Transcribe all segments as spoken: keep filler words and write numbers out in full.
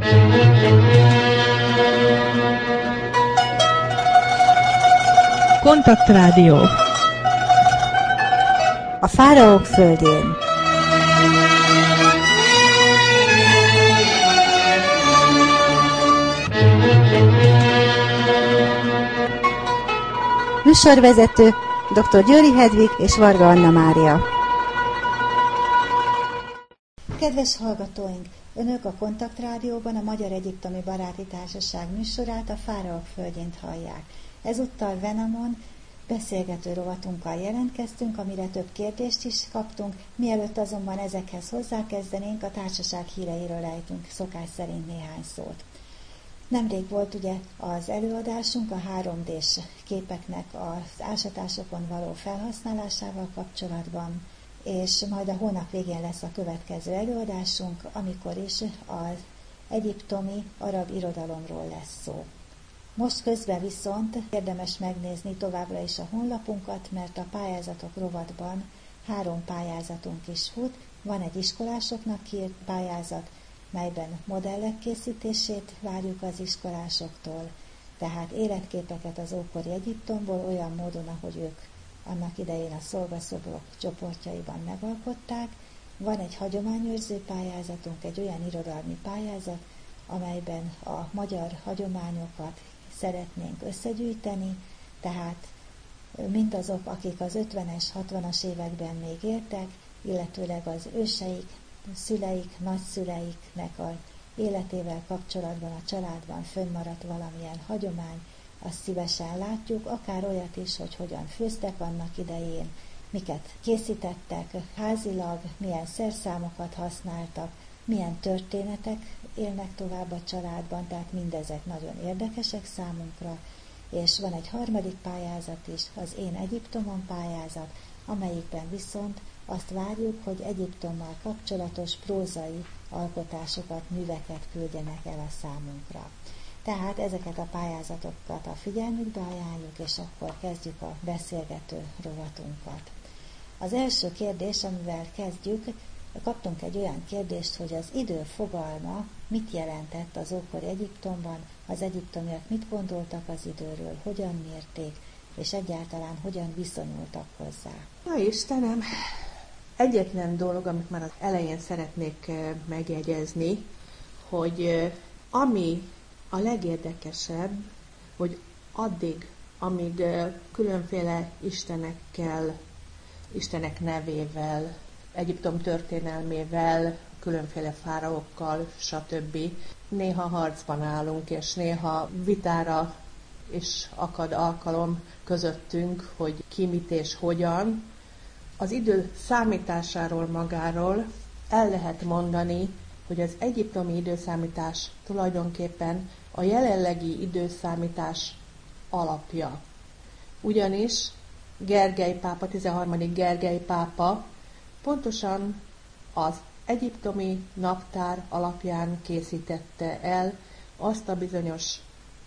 Kontaktrádió. A fáraók földjén. Műsorvezető dr. Győri Hedvig és Varga Anna Mária. Kedves hallgatóink! Önök a Kontaktrádióban a Magyar Egyiptomi Baráti Társaság műsorát, a Fáraók földjén hallják. Ezúttal Venamon beszélgető rovatunkkal jelentkeztünk, amire több kérdést is kaptunk, mielőtt azonban ezekhez hozzákezdenénk, a társaság híreiről ejtünk szokás szerint néhány szót. Nemrég volt ugye az előadásunk a három dés képeknek az ásatásokon való felhasználásával kapcsolatban, és majd a hónap végén lesz a következő előadásunk, amikor is az egyiptomi arab irodalomról lesz szó. Most közben viszont érdemes megnézni továbbra is a honlapunkat, mert a pályázatok rovatban három pályázatunk is fut. Van egy iskolásoknak kiírt pályázat, melyben modellek készítését várjuk az iskolásoktól, tehát életképeket az ókori Egyiptomból olyan módon, ahogy ők annak idején a szolgaszobrok csoportjaiban megalkották. Van egy hagyományőrző pályázatunk, egy olyan irodalmi pályázat, amelyben a magyar hagyományokat szeretnénk összegyűjteni, tehát mindazok, akik az ötvenes, hatvanas években még éltek, illetőleg az őseik, szüleik, nagyszüleiknek az életével kapcsolatban a családban fönnmaradt valamilyen hagyomány, azt szívesen látjuk, akár olyat is, hogy hogyan főztek annak idején, miket készítettek házilag, milyen szerszámokat használtak, milyen történetek élnek tovább a családban, tehát mindezek nagyon érdekesek számunkra, és van egy harmadik pályázat is, az Én Egyiptomon pályázat, amelyikben viszont azt várjuk, hogy Egyiptommal kapcsolatos prózai alkotásokat, műveket küldjenek el a számunkra. Tehát ezeket a pályázatokat a figyelmükbe ajánljuk, és akkor kezdjük a beszélgető rovatunkat. Az első kérdés, amivel kezdjük, kaptunk egy olyan kérdést, hogy az idő fogalma mit jelentett az ókori Egyiptomban, az egyiptomiak mit gondoltak az időről, hogyan mérték, és egyáltalán hogyan viszonyultak hozzá. Na Istenem, egyetlen dolog, amit már az elején szeretnék megjegyezni, hogy ami a legérdekesebb, hogy addig, amíg különféle istenekkel, istenek nevével, Egyiptom történelmével, különféle fáraókkal, stb. Néha harcban állunk, és néha vitára is akad alkalom közöttünk, hogy ki mit és hogyan. Az idő számításáról magáról el lehet mondani, hogy az egyiptomi időszámítás tulajdonképpen a jelenlegi időszámítás alapja. Ugyanis Gergely pápa, tizenharmadik Gergely pápa pontosan az egyiptomi naptár alapján készítette el azt a bizonyos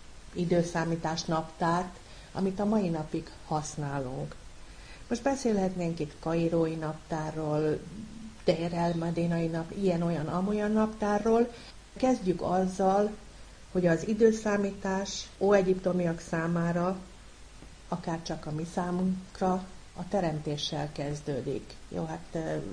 időszámítás naptárt, amit a mai napig használunk. Most beszélhetnénk itt kairói naptárról, Deir el-Medinai nap, ilyen-olyan, amolyan naptárról. Kezdjük azzal, hogy az időszámítás óegyiptomiak számára, akár csak a mi számunkra, a teremtéssel kezdődik. Jó, hát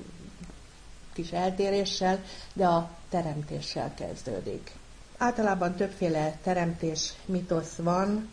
kis eltéréssel, de a teremtéssel kezdődik. Általában többféle teremtés mitosz van.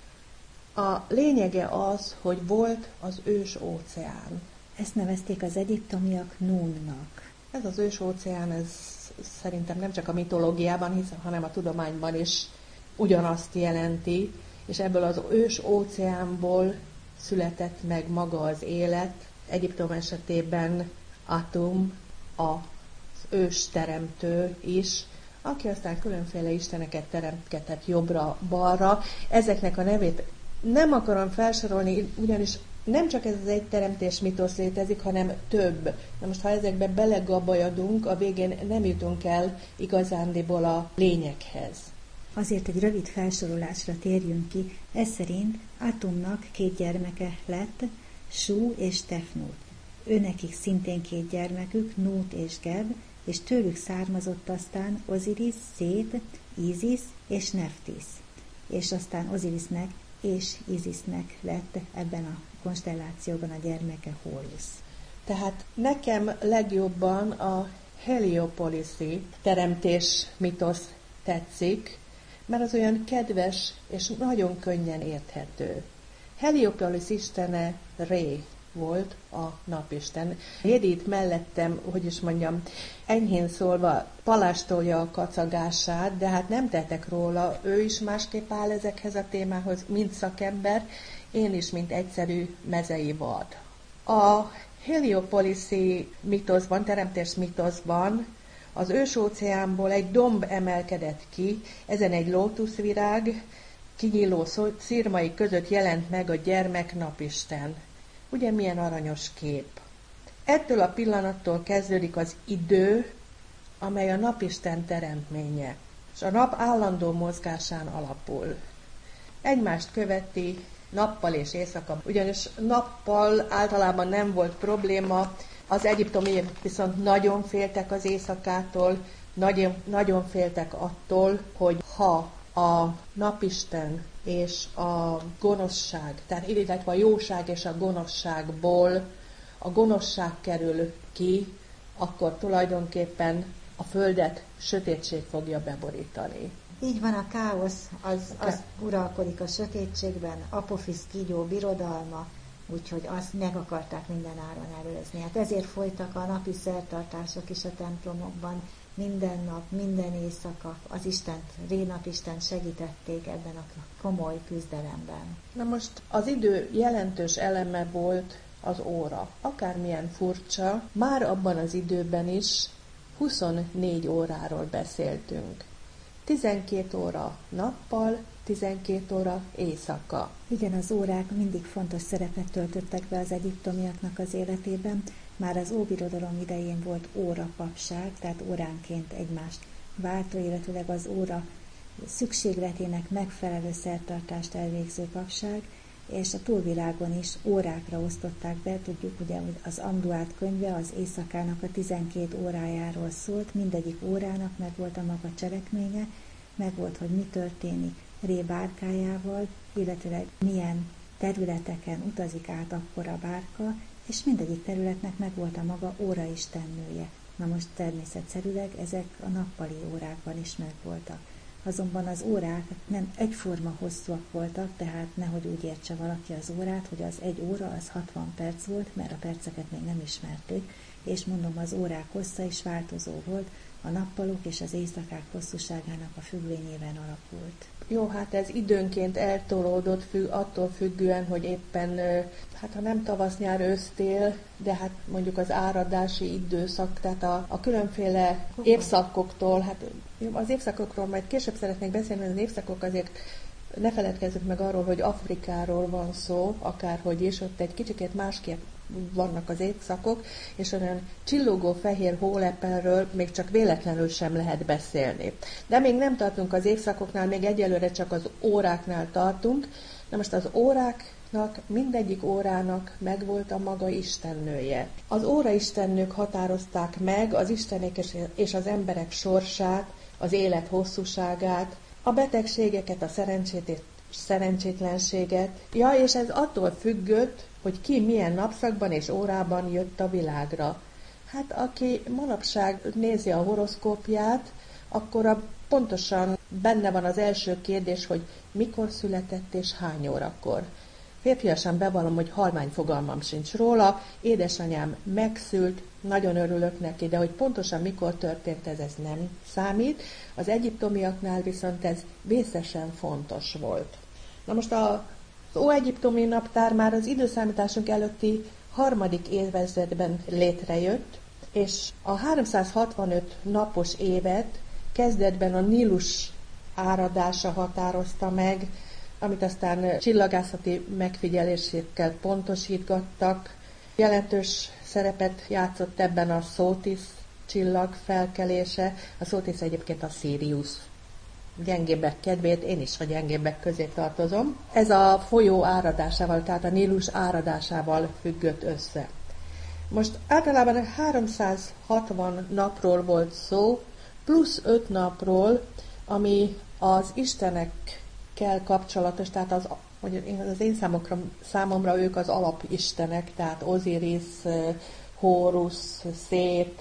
A lényege az, hogy volt az ős óceán. Ezt nevezték az egyiptomiak Núnnak. Ez az ős óceán, ez szerintem nem csak a mitológiában, hiszen, hanem a tudományban is ugyanazt jelenti, és ebből az ős óceánból született meg maga az élet. Egyiptom esetében Atum, az ős teremtő is, aki aztán különféle isteneket teremtgetett jobbra-balra. Ezeknek a nevét nem akarom felsorolni, ugyanis nem csak ez az egy teremtés mitosz létezik, hanem több. Na most, ha ezekbe belegabajadunk, a végén nem jutunk el igazándiból a lényeghez. Azért egy rövid felsorolásra térjünk ki. Ez szerint Atumnak két gyermeke lett, Sú és Tefnut. Őnekik szintén két gyermekük, Nút és Geb, és tőlük származott aztán Osiris, Szét, Ízisz és Neftis, és aztán Osirisnek és Ízisznek lett ebben a konstellációban a gyermeke Hórusz. Tehát nekem legjobban a heliopoliszi teremtés mitosz tetszik, mert az olyan kedves és nagyon könnyen érthető. Heliopolis istene Ré volt a napisten. Hédít mellettem, hogy is mondjam, enyhén szólva palástolja a kacagását, de hát nem tettek róla, ő is másképp áll ezekhez a témához, mint szakember, én is, mint egyszerű mezei vad. A heliopoliszi mitoszban, teremtés mitoszban az ősóceánból egy domb emelkedett ki, ezen egy lótuszvirág, kinyíló szirmai között jelent meg a gyermek napisten. Ugye milyen aranyos kép. Ettől a pillanattól kezdődik az idő, amely a napisten teremtménye, és a nap állandó mozgásán alapul. Egymást követi nappal és éjszaka, ugyanis nappal általában nem volt probléma, az egyiptomiek viszont nagyon féltek az éjszakától, nagyon, nagyon féltek attól, hogy ha a napisten és a gonoszság, tehát illetve a jóság és a gonoszságból a gonoszság kerül ki, akkor tulajdonképpen a földet sötétség fogja beborítani. Így van, a káosz, az, az uralkodik a sötétségben, Apofisz kígyó birodalma, úgyhogy azt meg akarták minden áron előzni. Hát ezért folytak a napi szertartások is a templomokban, minden nap, minden éjszaka az Istent, Ré napistent segítették ebben a komoly küzdelemben. Na most az idő jelentős eleme volt az óra. Akármilyen furcsa, már abban az időben is huszonnégy óráról beszéltünk. tizenkét óra nappal, tizenkét óra éjszaka. Igen, az órák mindig fontos szerepet töltöttek be az egyiptomiaknak az életében. Már az óbirodalom idején volt órapapság, tehát óránként egymást váltó, illetőleg az óra szükségletének megfelelő szertartást elvégző papság, és a túlvilágon is órákra osztották be. Tudjuk ugye, hogy az Amduát könyve az éjszakának a tizenkét órájáról szólt, mindegyik órának meg volt a maga cselekménye, meg volt, hogy mi történik Ré bárkájával, illetőleg milyen területeken utazik át akkor a bárka, és mindegyik területnek meg volt a maga óraistennője. Na most természetszerűleg ezek a nappali órákban is megvoltak. Azonban az órák nem egyforma hosszúak voltak, tehát nehogy úgy értse valaki az órát, hogy az egy óra az hatvan perc volt, mert a perceket még nem ismertük, és mondom, az órák hossza is változó volt, a nappalok és az éjszakák hosszúságának a függvényében alakult. Jó, hát ez időnként eltolódott függ, attól függően, hogy éppen, hát ha nem tavasz, nyár, ősztél, de hát mondjuk az áradási időszak, tehát a, a különféle évszakoktól, hát az évszakokról majd később szeretnék beszélni, mert az évszakok azért ne feledkezzük meg arról, hogy Afrikáról van szó, akárhogy is, ott egy kicsikét másképp vannak az évszakok, és olyan csillogó fehér hólepelről még csak véletlenül sem lehet beszélni. De még nem tartunk az évszakoknál, még egyelőre csak az óráknál tartunk. Na most az óráknak, mindegyik órának megvolt a maga istennője. Az óraistennők határozták meg az istenek és az emberek sorsát, az élet hosszúságát, a betegségeket, a szerencsét, szerencsétlenséget. Ja, és ez attól függött, hogy ki milyen napszakban és órában jött a világra. Hát aki manapság nézi a horoszkópját, akkor a pontosan benne van az első kérdés, hogy mikor született és hány órakor. Férfiasan bevallom, hogy halvány fogalmam sincs róla, édesanyám megszült, nagyon örülök neki, de hogy pontosan mikor történt ez, ez nem számít. Az egyiptomiaknál viszont ez vészesen fontos volt. Na most a Az óegyiptomi naptár már az időszámításunk előtti harmadik évezredben létrejött, és a háromszázhatvanöt napos évet kezdetben a Nílus áradása határozta meg, amit aztán csillagászati megfigyelésekkel pontosítgattak. Jelentős szerepet játszott ebben a Szótisz csillag felkelése. A Szótisz egyébként a Sirius gyengébbek kedvéért, én is a gyengébbek közé tartozom. Ez a folyó áradásával, tehát a Nílus áradásával függött össze. Most általában háromszázhatvan napról volt szó, plusz öt napról, ami az istenekkel kapcsolatos, tehát az, az én számokra, számomra ők az alapistenek, tehát Oziris, Hórusz, Szét,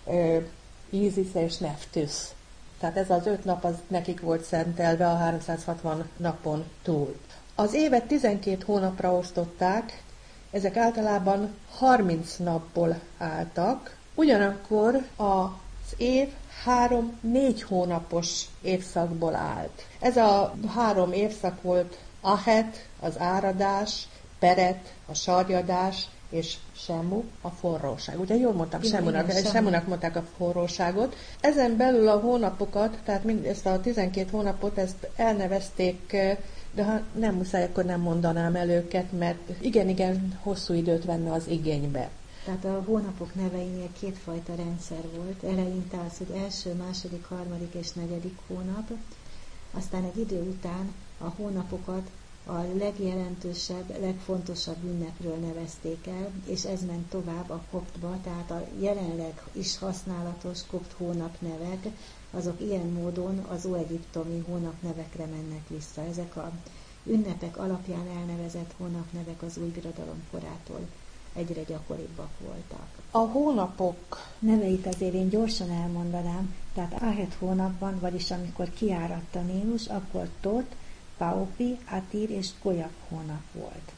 Ízisz és Neftusz. Tehát ez az öt nap az nekik volt szentelve a háromszázhatvan napon túl. Az évet tizenkét hónapra osztották, ezek általában harminc napból álltak, ugyanakkor az év három-négy hónapos évszakból állt. Ez a három évszak volt Ahet, az áradás, Peret, a sarjadás, és Semmu, a forróság. Ugye jól mondtam, Semmunak, Semmunak mondták a forróságot. Ezen belül a hónapokat, tehát mind ezt a tizenkét hónapot, ezt elnevezték, de ha nem muszáj, akkor nem mondanám el őket, mert igen-igen hosszú időt venne az igénybe. Tehát a hónapok neveinél kétfajta rendszer volt. Eleinte az, hogy első, második, harmadik és negyedik hónap, aztán egy idő után a hónapokat a legjelentősebb, legfontosabb ünnepről nevezték el, és ez ment tovább a koptba, tehát a jelenleg is használatos kopt hónapnevek, azok ilyen módon az óegyiptomi hónapnevekre mennek vissza. Ezek a ünnepek alapján elnevezett hónapnevek az új birodalom korától egyre gyakoribbak voltak. A hónapok neveit azért én gyorsan elmondanám, tehát Ahet hónapban, vagyis amikor kiáradt a Nílus, akkor Tot, Paupi, Atir és Golyak hónap volt.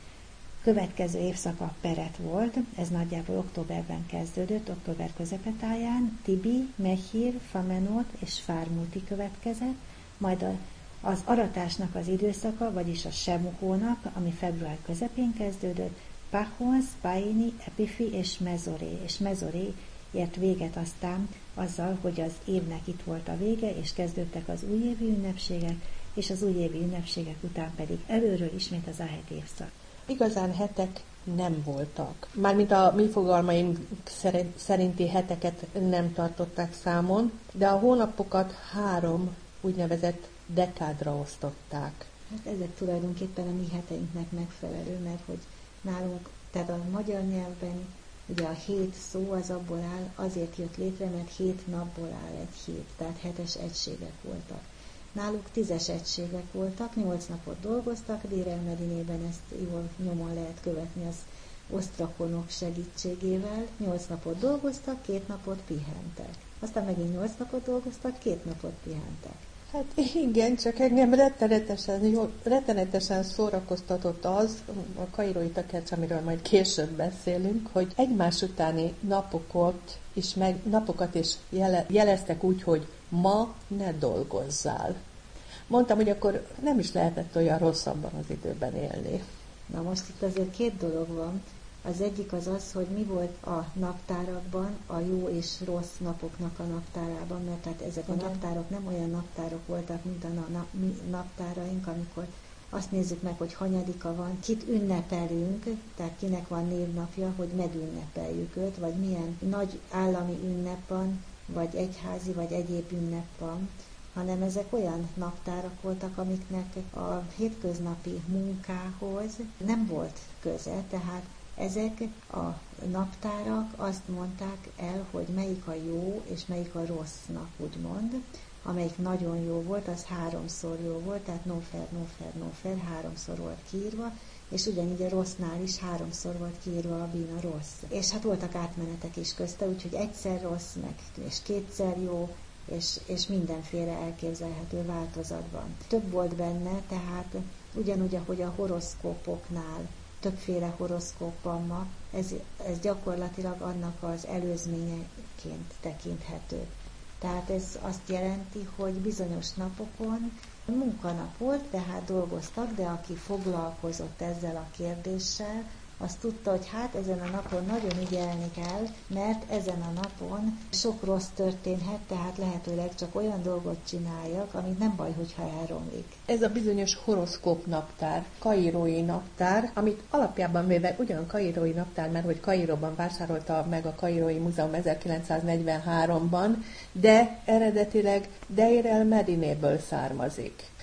Következő évszaka Peret volt, ez nagyjából októberben kezdődött, október közepetáján, Tibi, Mehir, Famenot és Fármúti következett, majd az aratásnak az időszaka, vagyis a Semmu hónap, ami február közepén kezdődött, Pahons, Paini, Epifi és Mezoré, és Mezoré ért véget aztán azzal, hogy az évnek itt volt a vége, és kezdődtek az újévi ünnepségek, és az újévi ünnepségek után pedig előről ismét az Ahet évszak. Igazán hetek nem voltak. Mármint a mi fogalmaim szerinti heteket nem tartották számon, de a hónapokat három úgynevezett dekádra osztották. Hát ezek tulajdonképpen a mi heteinknek megfelelő, mert hogy nálunk, tehát a magyar nyelvben ugye a hét szó az abból áll, azért jött létre, mert hét napból áll egy hét, tehát hetes egységek voltak. Náluk tízes egységek voltak, nyolc napot dolgoztak, Dér el Medinében ezt jól nyomon lehet követni az osztrakonok segítségével. Nyolc napot dolgoztak, két napot pihentek. Aztán megint nyolc napot dolgoztak, két napot pihentek. Hát igen, csak engem rettenetesen, jó, rettenetesen szórakoztatott az, a kairói takercs, amiről majd később beszélünk, hogy egymás utáni napokat is, meg, napokat is jele, jeleztek úgy, hogy ma ne dolgozzál. Mondtam, hogy akkor nem is lehetett olyan rosszabban az időben élni. Na most itt azért két dolog van. Az egyik az az, hogy mi volt a naptárakban, a jó és rossz napoknak a naptárában, mert tehát ezek a naptárok nem olyan naptárok voltak, mint a na- mi naptáraink, amikor azt nézzük meg, hogy hanyadika van, kit ünnepelünk, tehát kinek van névnapja, hogy megünnepeljük őt, vagy milyen nagy állami ünnep van, vagy egyházi, vagy egyéb ünnep van, hanem ezek olyan naptárak voltak, amiknek a hétköznapi munkához nem volt köze, tehát ezek a naptárak azt mondták el, hogy melyik a jó és melyik a rossz nap, úgymond. Amelyik nagyon jó volt, az háromszor jó volt, tehát Nófer, Nófer, Nófer, háromszor volt kiírva, és ugyanígy a rossznál is háromszor volt kiírva a bína rossz. És hát voltak átmenetek is közte, úgyhogy egyszer rossz, meg és kétszer jó, és, és mindenféle elképzelhető változatban. Több volt benne, tehát ugyanúgy, ahogy a horoszkópoknál többféle horoszkóp van ma, ez, ez gyakorlatilag annak az előzményeként tekinthető. Tehát ez azt jelenti, hogy bizonyos napokon munkanap volt, tehát dolgoztak, de aki foglalkozott ezzel a kérdéssel, azt tudta, hogy hát ezen a napon nagyon ügyelni kell, mert ezen a napon sok rossz történhet, tehát lehetőleg csak olyan dolgot csináljak, amit nem baj, hogyha elromlik. Ez a bizonyos horoszkóp naptár, kairói naptár, amit alapjában véve ugyan kairói naptár, mert hogy Kairóban vásárolta meg a Kairói Múzeum ezerkilencszáznegyvenháromban, de eredetileg Deir el Medinéből származik.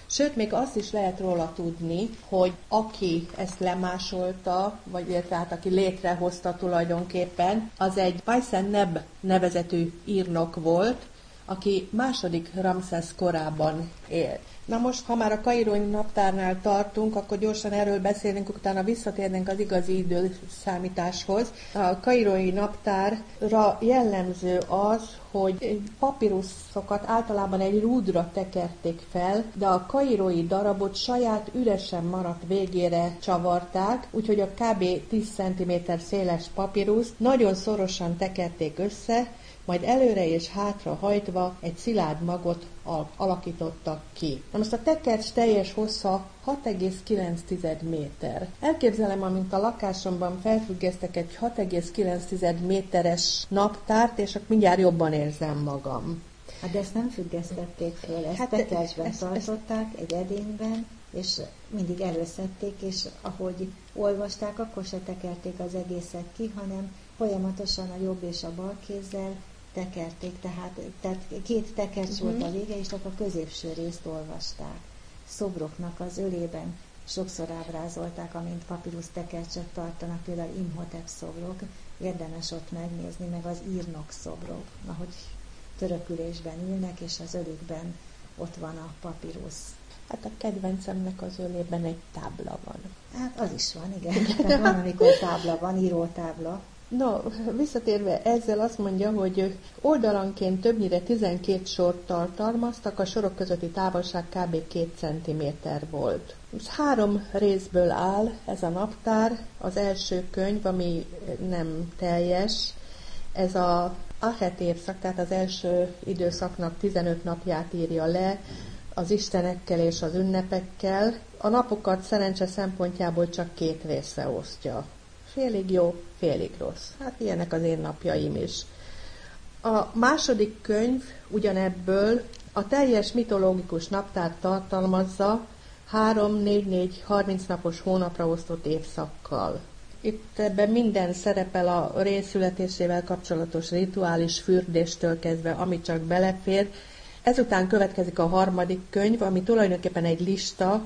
Sőt, még azt is lehet róla tudni, hogy aki ezt lemásolta, vagy illetve hát aki létrehozta tulajdonképpen, az egy Paysen-Neb nevezetű írnok volt, aki második Ramszesz korában élt. Na most, ha már a kairói naptárnál tartunk, akkor gyorsan erről beszélünk, utána visszatérnénk az igazi időszámításhoz. A kairói naptárra jellemző az, hogy papíruszokat általában egy rúdra tekerték fel, de a kairói darabot saját üresen maradt végére csavarták, úgyhogy a kb. tíz centiméter széles papíruszt nagyon szorosan tekerték össze, majd előre és hátra hajtva egy szilárd magot alakítottak ki. Na most a tekercs teljes hossza hat egész kilenc méter. Elképzelem, amint a lakásomban felfüggesztek egy hat egész kilenc méteres naptárt, és akkor mindjárt jobban érzem magam. Hát de ezt nem függesztették föl, ezt hát tekercsben ezt, tartották, ezt... egy edényben, és mindig előszedték, és ahogy olvasták, akkor se tekerték az egészet ki, hanem folyamatosan a jobb és a bal kézzel tekerték, tehát, tehát két tekercs uh-huh. volt a vége, és csak a középső részt olvasták. Szobroknak az ölében sokszor ábrázolták, amint papírus tekercsek tartanak, például Imhotep szobrok, érdemes ott megnézni, meg az írnok szobrok, ahogy törökülésben ülnek, és az ölükben ott van a papírus. Hát a kedvencemnek az ölében egy tábla van. Hát az is van, igen. Tehát van, amikor tábla van, írótábla. No, visszatérve ezzel azt mondja, hogy oldalanként többnyire tizenkét sort tartalmaztak, a sorok közötti távolság kb. két centiméter volt. Három részből áll ez a naptár. Az első könyv, ami nem teljes, ez a Ahet évszak, tehát az első időszaknak tizenöt napját írja le, az istenekkel és az ünnepekkel. A napokat szerencse szempontjából csak két részre osztja. Félig jó, félig rossz. Hát ilyenek az én napjaim is. A második könyv ugyanebből a teljes mitológikus naptárt tartalmazza három, négy, négy, harminc napos hónapra osztott évszakkal. Itt ebben minden szerepel a ré születésével kapcsolatos rituális fürdéstől kezdve, ami csak belefér. Ezután következik a harmadik könyv, ami tulajdonképpen egy lista,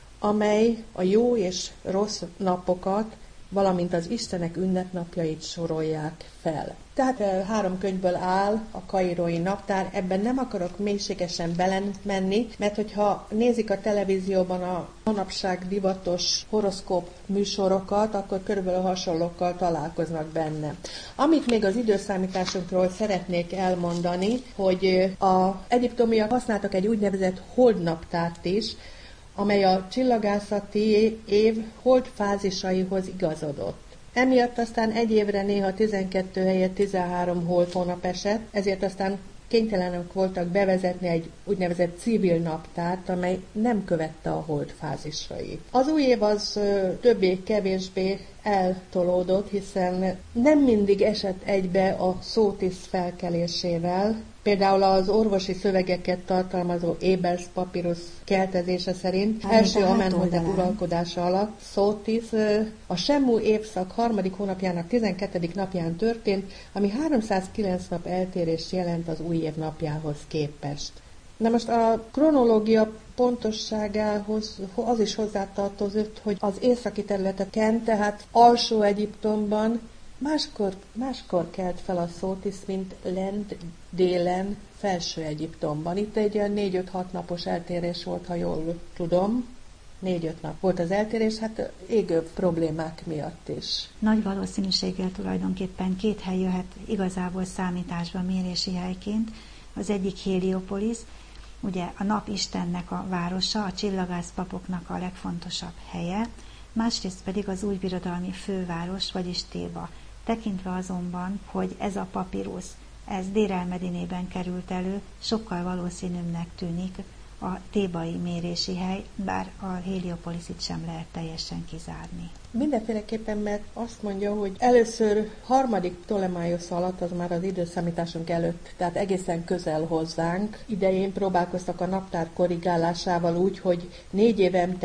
amely a jó és rossz napokat, valamint az istenek ünnepnapjait sorolják fel. Tehát három könyvből áll a kairói naptár, ebben nem akarok mélységesen belemenni, mert hogyha nézik a televízióban a manapság divatos horoszkóp műsorokat, akkor körülbelül hasonlókkal találkoznak benne. Amit még az időszámításunkról szeretnék elmondani, hogy az egyiptomiak használtak egy úgynevezett holdnaptárt is, amely a csillagászati év holdfázisaihoz igazodott. Emiatt aztán egy évre néha tizenkettő helyett tizenhárom holdhónap esett, ezért aztán kénytelenek voltak bevezetni egy úgynevezett civil naptárt, amely nem követte a holdfázisait. Az új év az többé-kevésbé eltolódott, hiszen nem mindig esett egybe a szótiszt felkelésével. Például az orvosi szövegeket tartalmazó Ébers papírus keltezése szerint hát, első Amenhotep uralkodása alatt szótisz a Semmu évszak harmadik hónapjának tizenkettedik napján történt, ami háromszázkilenc nap eltérést jelent az új év napjához képest. Na most a kronológia pontosságához az is hozzátartozott, hogy az északi területeken, tehát alsó Egyiptomban máskor, máskor kelt fel a szótiszt, mint lent, délen, felső Egyiptomban. Itt egy olyan négy-öt-hat napos eltérés volt, ha jól tudom. Négy-öt nap volt az eltérés, hát égő problémák miatt is. Nagy valószínűséggel tulajdonképpen két hely jöhet igazából számításba mérési helyként. Az egyik Héliopolis, ugye a napistennek a városa, a csillagász papoknak a legfontosabb helye, másrészt pedig az újbirodalmi főváros, vagyis Téba. Tekintve azonban, hogy ez a papírusz, ez Dér el-Medinében került elő, sokkal valószínűbbnek tűnik a tébai mérési hely, bár a Héliopoliszit sem lehet teljesen kizárni. Mindenféleképpen, mert azt mondja, hogy először harmadik Ptolemaiosz alatt, az már az időszámításunk előtt, tehát egészen közel hozzánk, idején próbálkoztak a naptár korrigálásával úgy, hogy négy évente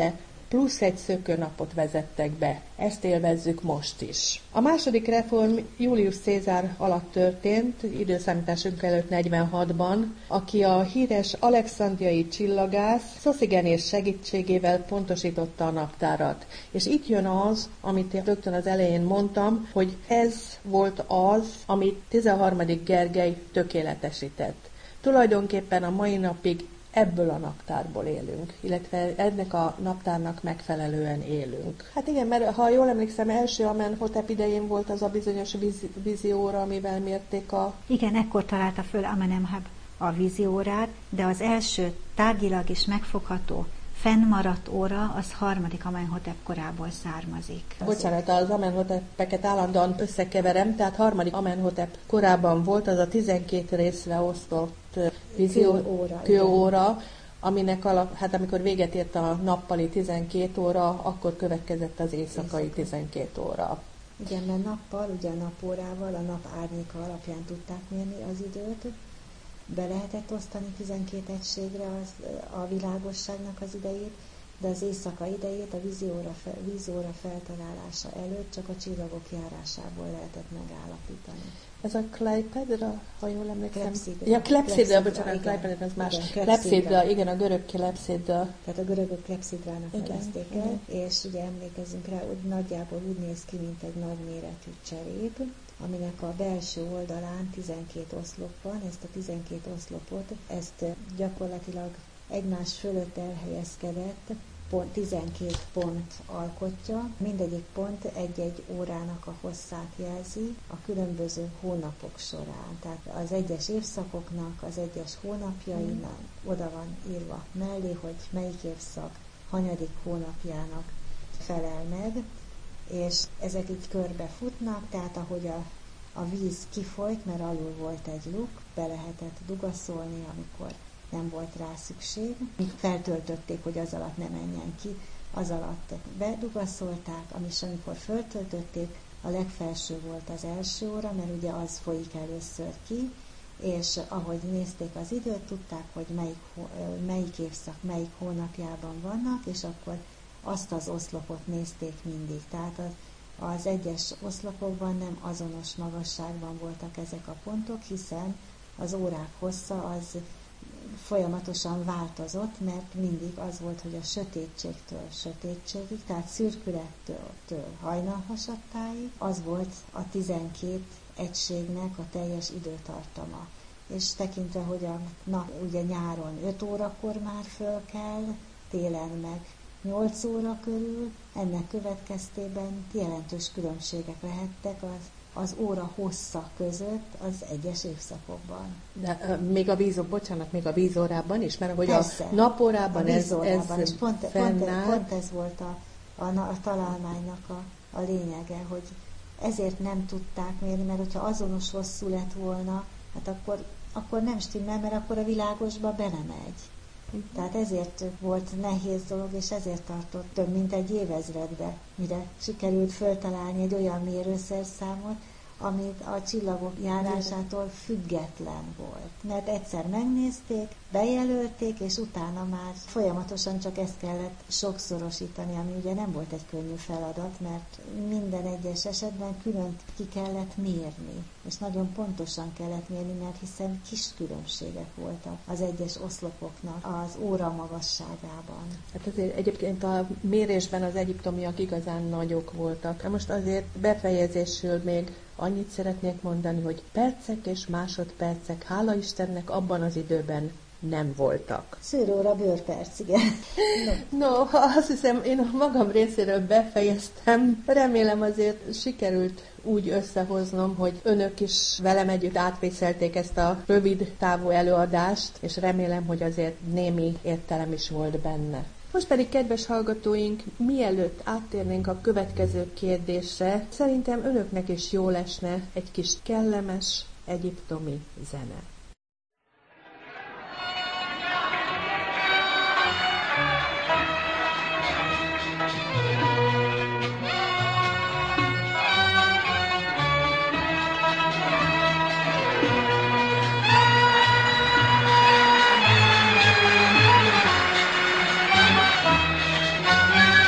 plusz egy szökőnapot vezettek be. Ezt élvezzük most is. A második reform Julius Cézár alatt történt, időszámításunk előtt negyvenhatban, aki a híres alexandriai csillagász Szoszigenés segítségével pontosította a naptárat. És itt jön az, amit rögtön az elején mondtam, hogy ez volt az, amit tizenharmadik Gergely tökéletesített. Tulajdonképpen a mai napig ebből a naptárból élünk, illetve ennek a naptárnak megfelelően élünk. Hát igen, mert ha jól emlékszem, első Amenhotep idején volt az a bizonyos vízi, vízióra, amivel mérték a... Igen, ekkor találta föl Amenemheb a víziórát, de az első tárgyilag is megfogható fennmaradt óra, az harmadik Amenhotep korából származik. Bocsánat, az Amenhotepeket állandóan összekeverem, tehát harmadik Amenhotep korában volt az a tizenkét részre osztott vízióóra, kőóra, aminek alap, hát amikor véget ért a nappali tizenkét óra, akkor következett az éjszakai tizenkét óra. Igen, mert nappal, ugye a napórával, a nap árnyéka alapján tudták mérni az időt, be lehetett osztani tizenkét egységre az, a világosságnak az idejét, de az éjszaka idejét a vízióra, fel, vízióra feltalálása előtt csak a csillagok járásából lehetett megállapítani. Ez a Kleipedra, ha jól emlékszem? Klepszidra. Ja, Klepszidra, bocsánat, Kleipedra, az más. Klepszidra, igen, a görög Klepszidra. Tehát a görögök Klepszidrának nevezték el, és ugye emlékezzünk rá, hogy nagyjából úgy néz ki, mint egy nagyméretű cserép, aminek a belső oldalán tizenkét oszlop van. Ezt a tizenkét oszlopot, ezt gyakorlatilag egymás fölött elhelyezkedett pont, tizenkét pont alkotja. Mindegyik pont egy-egy órának a hosszát jelzi a különböző hónapok során. Tehát az egyes évszakoknak, az egyes hónapjainak mm. oda van írva mellé, hogy melyik évszak hanyadik hónapjának felel meg, és ezek így körbe futnak, tehát ahogy a, a víz kifolyt, mert alul volt egy luk, be lehetett dugaszolni, amikor nem volt rá szükség. Feltöltötték, hogy az alatt ne menjen ki, az alatt bedugaszolták, és amikor föltöltötték, a legfelső volt az első óra, mert ugye az folyik először ki, és ahogy nézték az időt, tudták, hogy melyik, melyik évszak, melyik hónapjában vannak, és akkor azt az oszlopot nézték mindig. Tehát az, az egyes oszlopokban nem azonos magasságban voltak ezek a pontok, hiszen az órák hossza az folyamatosan változott, mert mindig az volt, hogy a sötétségtől sötétségig, tehát szürkülettől hajnalhasadtáig, az volt a tizenkét egységnek a teljes időtartama. És tekintve, hogy a nap ugye nyáron öt órakor már föl kell, télen meg nyolc óra körül, ennek következtében jelentős különbségek lehettek az, az óra hossza között az egyes évszakokban. De uh, még a vízó, bocsánat, még a vízórában is, mert hogy Persze, a napórában a ez, ez pont, fennáll. Pont, pont ez volt a, a, a találmánynak a, a lényege, hogy ezért nem tudták mérni, mert hogyha azonos hosszú lett volna, hát akkor, akkor nem stimmel, mert akkor a világosba belemegy. Tehát ezért volt nehéz dolog, és ezért tartott több mint egy évezredbe, mire sikerült föltalálni egy olyan mérőszerszámot, amit a csillagok járásától független volt. Mert egyszer megnézték, bejelölték, és utána már folyamatosan csak ezt kellett sokszorosítani, ami ugye nem volt egy könnyű feladat, mert minden egyes esetben külön ki kellett mérni, és nagyon pontosan kellett mérni, mert hiszen kis különbségek voltak az egyes oszlopoknak az óra magasságában. Hát azért egyébként a mérésben az egyiptomiak igazán nagyok voltak. Most azért befejezésül még annyit szeretnék mondani, hogy percek és másodpercek, hála Istennek, abban az időben nem voltak. Szőróra bőrperc, igen. No. no, azt hiszem, én a magam részéről befejeztem. Remélem azért sikerült úgy összehoznom, hogy önök is velem együtt átvészelték ezt a rövid távú előadást, és remélem, hogy azért némi értelem is volt benne. Most pedig, kedves hallgatóink, mielőtt áttérnénk a következő kérdésre, szerintem önöknek is jól esne egy kis kellemes egyiptomi zene. Thank you.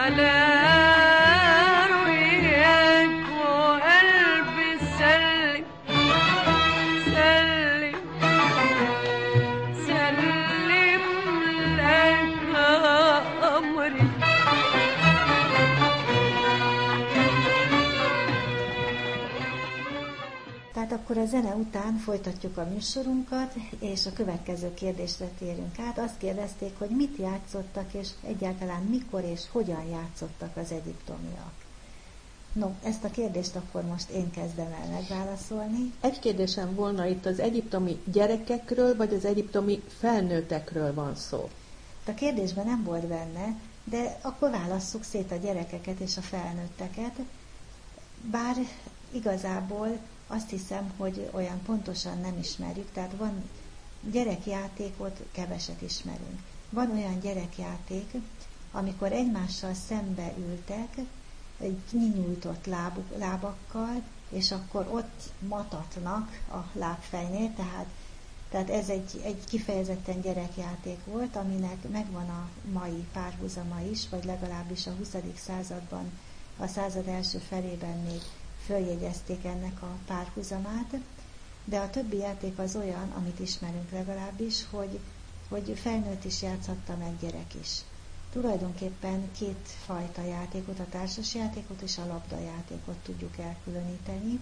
الكلام وياك وقلبي سلم سلم سلم لك أمري. Tehát akkor a zene után folytatjuk a műsorunkat, és a következő kérdésre térünk át. Azt kérdezték, hogy mit játszottak, és egyáltalán mikor és hogyan játszottak az egyiptomiak. No, ezt a kérdést akkor most én kezdem el megválaszolni. Egy kérdésem volna, itt az egyiptomi gyerekekről, vagy az egyiptomi felnőttekről van szó? A kérdésben nem volt benne, de akkor válasszuk szét a gyerekeket és a felnőtteket. Bár igazából azt hiszem, hogy olyan pontosan nem ismerjük, tehát van gyerekjátékot, keveset ismerünk. Van olyan gyerekjáték, amikor egymással szembe ültek, egy kinyújtott lábuk, lábakkal, és akkor ott matatnak a lábfejnél, tehát, tehát ez egy, egy kifejezetten gyerekjáték volt, aminek megvan a mai párhuzama is, vagy legalábbis a huszadik században, a század első felében még följegyezték ennek a párhuzamát, de a többi játék az olyan, amit ismerünk legalábbis, hogy, hogy felnőtt is játszhatta, meg gyerek is. Tulajdonképpen két fajta játékot, a társasjátékot és a labdajátékot tudjuk elkülöníteni,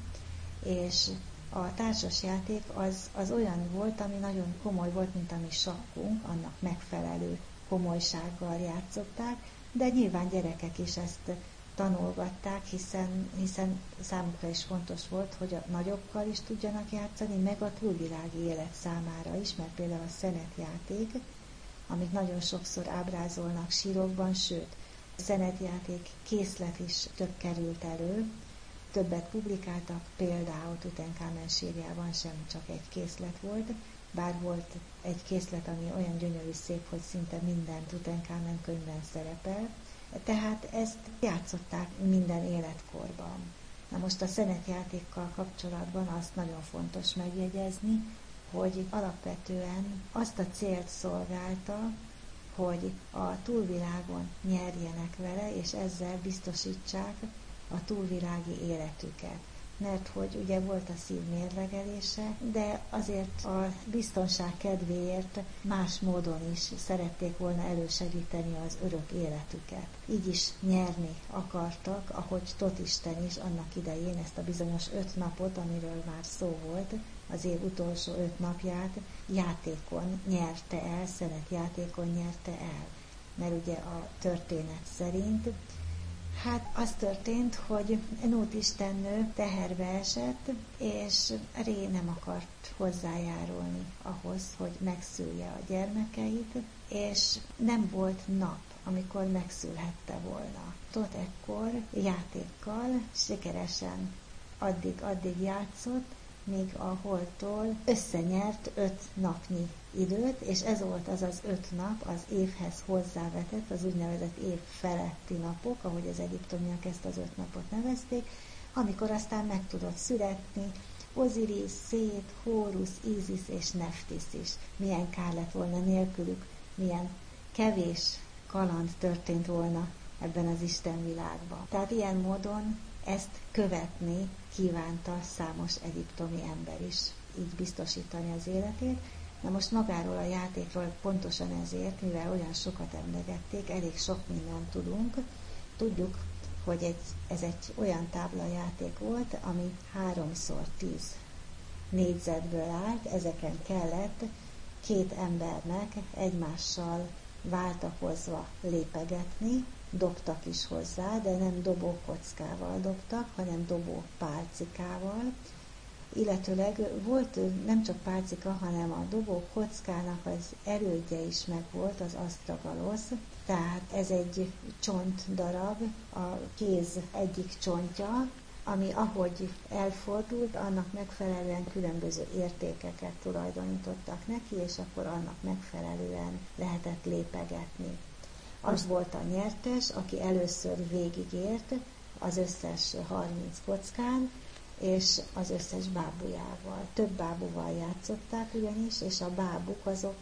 és a társasjáték az, az olyan volt, ami nagyon komoly volt, mint a mi sakkunk, annak megfelelő komolysággal játszották, de nyilván gyerekek is ezt tanulgatták, hiszen, hiszen számukra is fontos volt, hogy a nagyokkal is tudjanak játszani, meg a túlvilági élet számára is, mert például a szenetjáték, amit nagyon sokszor ábrázolnak sírokban, sőt, a szenetjáték készlet is több került elő, többet publikáltak, például Tutankámen sírjában sem csak egy készlet volt, bár volt egy készlet, ami olyan gyönyörű szép, hogy szinte minden Tutankámen könyvben szerepel, tehát ezt játszották minden életkorban. Na most a szenetjátékkal kapcsolatban azt nagyon fontos megjegyezni, hogy alapvetően azt a célt szolgálta, hogy a túlvilágon nyerjenek vele, és ezzel biztosítsák a túlvilági életüket. Mert hogy ugye volt a szív mérlegelése, de azért a biztonság kedvéért más módon is szerették volna elősegíteni az örök életüket. Így is nyerni akartak, ahogy Tóth Isten is annak idején ezt a bizonyos öt napot, amiről már szó volt, az év utolsó öt napját játékon nyerte el, szenetjátékon nyerte el. Mert ugye a történet szerint hát az történt, hogy Nót istennő teherbe esett, és Ré nem akart hozzájárulni ahhoz, hogy megszülje a gyermekeit, és nem volt nap, amikor megszülhette volna. Tóth ekkor játékkal sikeresen addig, addig játszott, míg a holdtól összenyert öt napnyi időt, és ez volt az az öt nap, az évhez hozzávetett, az úgynevezett év feletti napok, ahogy az egyiptomiak ezt az öt napot nevezték, amikor aztán meg tudott születni Oziris, Szét, Hórusz, Ízisz és Neftisz is. Milyen kár lett volna nélkülük, milyen kevés kaland történt volna ebben az Istenvilágban. Tehát ilyen módon ezt követni kívánta számos egyiptomi ember is, így biztosítani az életét. Na most magáról a játékról pontosan ezért, mivel olyan sokat emlegették, elég sok mindent tudunk. Tudjuk, hogy egy, ez egy olyan táblajáték volt, ami háromszor tíz négyzetből állt, ezeken kellett két embernek egymással váltakozva lépegetni, dobtak is hozzá, de nem dobókockával dobtak, hanem dobópálcikával. Illetőleg volt nem csak pálcika, hanem a dobókockának az erődje is megvolt, az asztragalosz, tehát ez egy csontdarab, a kéz egyik csontja, ami ahogy elfordult, annak megfelelően különböző értékeket tulajdonítottak neki, és akkor annak megfelelően lehetett lépegetni. Az volt a nyertes, aki először végigért az összes harminc kockán, és az összes bábujával. Több bábuval játszották ugyanis, és a bábuk azok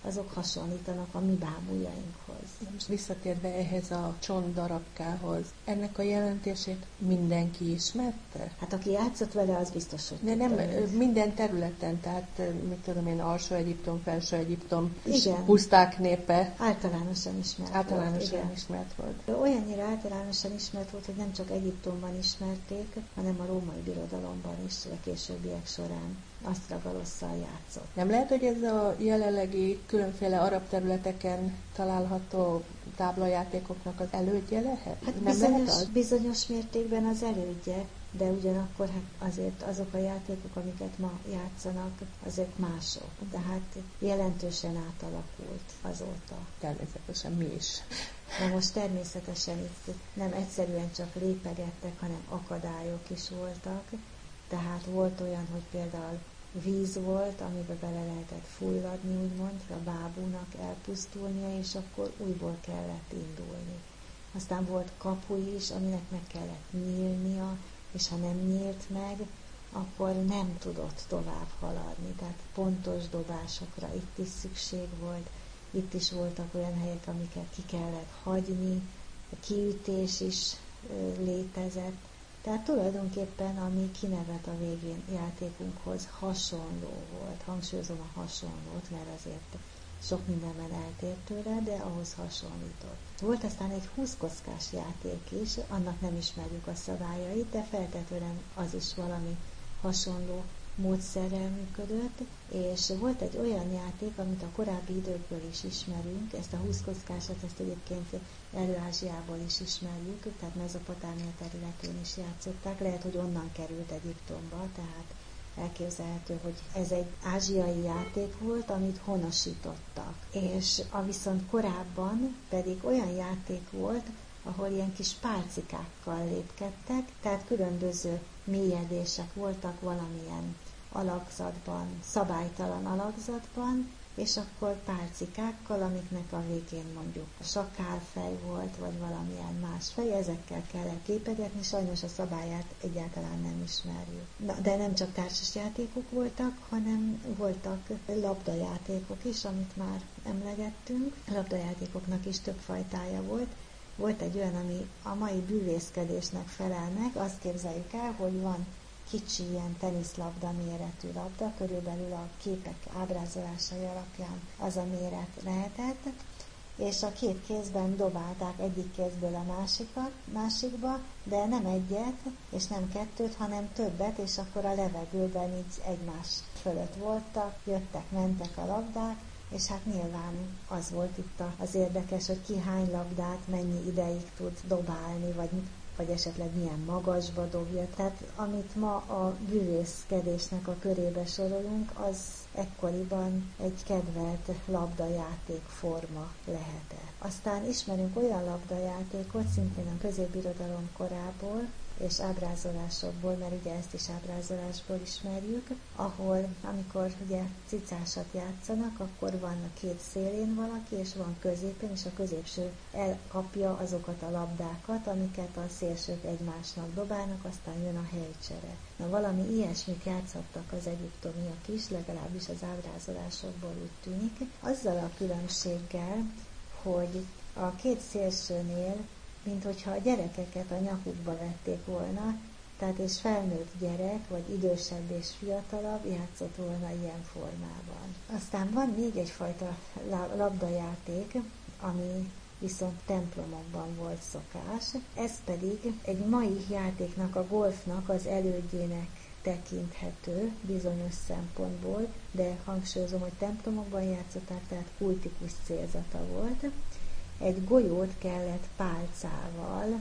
azok hasonlítanak a mi bábujjainkhoz. Most visszatérve ehhez a csontdarabkához, ennek a jelentését mindenki ismerte? Hát aki játszott vele, az biztos, hogy De nem tudta, minden területen, tehát mit tudom én, Alsó Egyiptom, Felső Egyiptom, Igen. puszták népe. Általánosan ismert Általánosan volt. Igen. ismert volt. Olyannyira általánosan ismert volt, hogy nem csak Egyiptomban ismerték, hanem a római birodalomban is a későbbiek során asztragalosszal játszott. Nem lehet, hogy ez a jelenlegi különféle arab területeken található táblajátékoknak az elődje lehet? Hát nem bizonyos, lehet az? bizonyos mértékben az elődje, de ugyanakkor hát azért azok a játékok, amiket ma játszanak, azok mások. Tehát jelentősen átalakult azóta. Természetesen mi is. Na most természetesen itt nem egyszerűen csak lépegettek, hanem akadályok is voltak. Tehát volt olyan, hogy például víz volt, amiben bele lehetett fulladni, úgymond, a bábúnak elpusztulnia, és akkor újból kellett indulni. Aztán volt kapu is, aminek meg kellett nyílnia, és ha nem nyílt meg, akkor nem tudott tovább haladni. Tehát pontos dobásokra itt is szükség volt, itt is voltak olyan helyek, amiket ki kellett hagyni, a kiütés is létezett. Tehát tulajdonképpen, ami kinevet a végén játékunkhoz, hasonló volt. Hangsúlyozom a hasonlót, mert azért sok mindenben eltér tőle, de ahhoz hasonlított. Volt aztán egy húszkockás játék is, annak nem ismerjük a szabályait, de feltetően az is valami hasonló módszerrel működött, és volt egy olyan játék, amit a korábbi időkből is ismerünk, ezt a húszkockásat, ezt egyébként Elő-Ázsiából is ismerjük, tehát Mezopotámia területén is játszották, lehet, hogy onnan került Egyiptomba, tehát elképzelhető, hogy ez egy ázsiai játék volt, amit honosítottak. És a viszont korábban pedig olyan játék volt, ahol ilyen kis pálcikákkal lépkedtek, tehát különböző mélyedések voltak valamilyen alakzatban, szabálytalan alakzatban, és akkor pálcikákkal, amiknek a végén mondjuk sakálfej volt, vagy valamilyen más fej, ezekkel kellett lépegetni, sajnos a szabályát egyáltalán nem ismerjük. Na, de nem csak társasjátékok voltak, hanem voltak labdajátékok is, amit már emlegettünk. A labdajátékoknak is több fajtája volt. Volt egy olyan, ami a mai bűvészkedésnek felel meg, azt képzeljük el, hogy van kicsi ilyen teniszlabda méretű labda, körülbelül a képek ábrázolásai alapján az a méret lehetett, és a két kézben dobálták egyik kézből a másikat, másikba, de nem egyet, és nem kettőt, hanem többet, és akkor a levegőben így egymás fölött voltak, jöttek, mentek a labdák, és hát nyilván az volt itt az érdekes, hogy ki hány labdát mennyi ideig tud dobálni, vagy, vagy esetleg milyen magasba dobja. Tehát amit ma a bűvészkedésnek a körébe sorolunk, az ekkoriban egy kedvelt labdajáték forma lehetett. Aztán ismerünk olyan labdajátékot, szintén a középbirodalom korából, és ábrázolásokból, mert ugye ezt is ábrázolásból ismerjük, ahol amikor ugye cicásat játszanak, akkor van a két szélén valaki, és van középen, és a középső elkapja azokat a labdákat, amiket a szélsők egymásnak dobálnak, aztán jön a helycsere. Na valami ilyesmit játszottak az egyiptomiak is, legalábbis az ábrázolásokból úgy tűnik, azzal a különbséggel, hogy a két szélsőnél mint hogyha a gyerekeket a nyakukba vették volna, tehát és felnőtt gyerek, vagy idősebb és fiatalabb játszott volna ilyen formában. Aztán van még egyfajta labdajáték, ami viszont templomokban volt szokás. Ez pedig egy mai játéknak, a golfnak az elődjének tekinthető bizonyos szempontból, de hangsúlyozom, hogy templomokban játszották, tehát kultikus célzata volt. Egy golyót kellett pálcával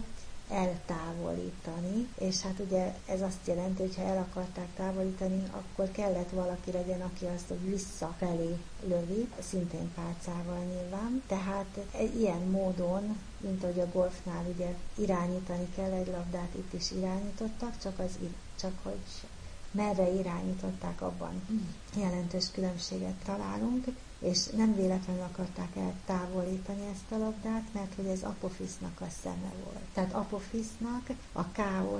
eltávolítani, és hát ugye ez azt jelenti, hogy ha el akarták távolítani, akkor kellett valaki legyen, aki azt visszafelé lövi, szintén pálcával nyilván. Tehát egy ilyen módon, mint ahogy a golfnál ugye irányítani kell egy labdát, itt is irányítottak, csak, az, csak hogy merre irányították, abban jelentős különbséget találunk, és nem véletlenül akarták eltávolítani ezt a labdát, mert hogy ez Apofisznak a szeme volt. Tehát Apofisznak a káosz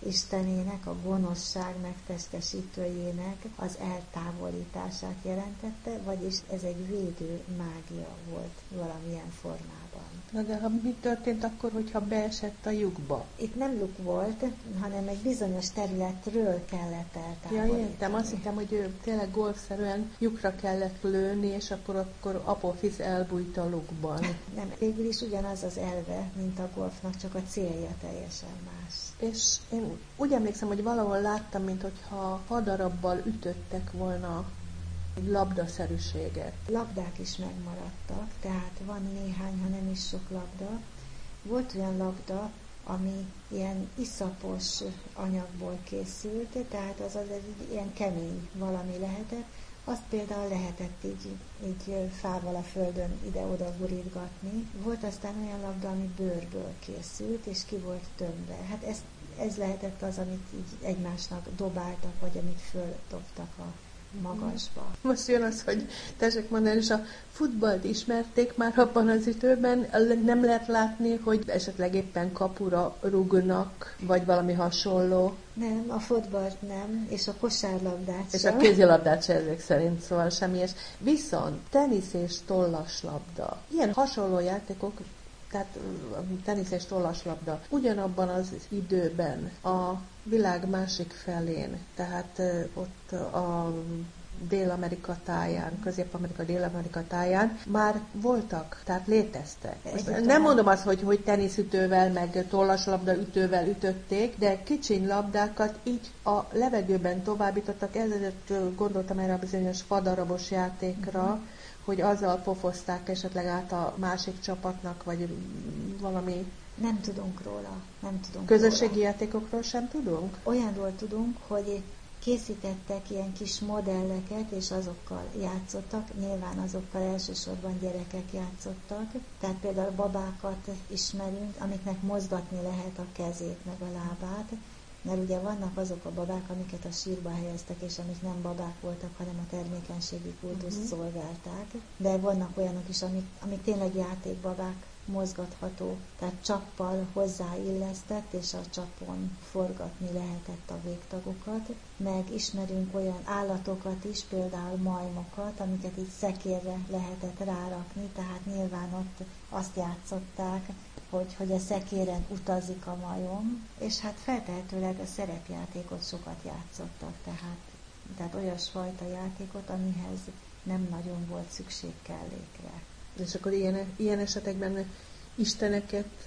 istenének, a gonoszság megtestesítőjének az eltávolítását jelentette, vagyis ez egy védő mágia volt valamilyen formában. Na de ha mi történt akkor, hogyha beesett a lyukba? Itt nem luk volt, hanem egy bizonyos területről kellett eltávolítani. Ja, értem. Azt hittem, hogy ő tényleg golfszerűen lyukra kellett lőni, és akkor, akkor Apofisz elbújt a lukban. Nem, végül is ugyanaz az elve, mint a golfnak, csak a célja teljesen más. És én úgy emlékszem, hogy valahol láttam, mintha hadarabbal ütöttek volna egy labdaszerűséget. Labdák is megmaradtak, tehát van néhány, ha nem is sok labda. Volt olyan labda, ami ilyen iszapos anyagból készült, tehát az az egy ilyen kemény valami lehetett. Azt például lehetett így, így fával a földön ide-oda gurítgatni. Volt aztán olyan labda, ami bőrből készült, és ki volt tömve. Hát ez, ez lehetett az, amit így egymásnak dobáltak, vagy amit földobtak a magasba. Most jön az, hogy tessék mondani, és a futballt ismerték már abban az időben, nem lehet látni, hogy esetleg éppen kapura rúgnak, vagy valami hasonló. Nem, a futballt nem, és a kosárlabdát és sem. És a kézilabdát sem ezek szerint, szóval semmi ilyes. Viszont tenisz és tollaslabda. Ilyen hasonló játékok, tehát tenisz és tollaslabda ugyanabban az időben a világ másik felén, tehát ott a Dél-Amerika táján, Közép-Amerika, Dél-Amerika táján már voltak, tehát léteztek. Most nem mondom azt, hogy, hogy teniszütővel, meg tollaslabda ütővel ütötték, de kicsiny labdákat így a levegőben továbbítottak, ezért gondoltam erre a bizonyos fadarabos játékra, mm-hmm. hogy azzal pofozták esetleg át a másik csapatnak, vagy valami... Nem tudunk róla, nem tudunk Közösségi róla. játékokról sem tudunk? Olyanról tudunk, hogy készítettek ilyen kis modelleket, és azokkal játszottak. Nyilván azokkal elsősorban gyerekek játszottak. Tehát például babákat ismerünk, amiknek mozgatni lehet a kezét, meg a lábát. Mert ugye vannak azok a babák, amiket a sírba helyeztek, és amik nem babák voltak, hanem a termékenységi kultuszt uh-huh. szolgálták. De vannak olyanok is, amik, amik tényleg játékbabák, mozgatható, tehát csappal hozzáillesztett, és a csapon forgatni lehetett a végtagokat. Meg ismerünk olyan állatokat is, például majmokat, amiket így szekérre lehetett rárakni, tehát nyilván ott azt játszották, hogy, hogy a szekéren utazik a majom, és hát feltehetőleg a szerepjátékot sokat játszottak, tehát, tehát olyasfajta játékot, amihez nem nagyon volt szükség kellékre. És akkor ilyen, ilyen esetekben isteneket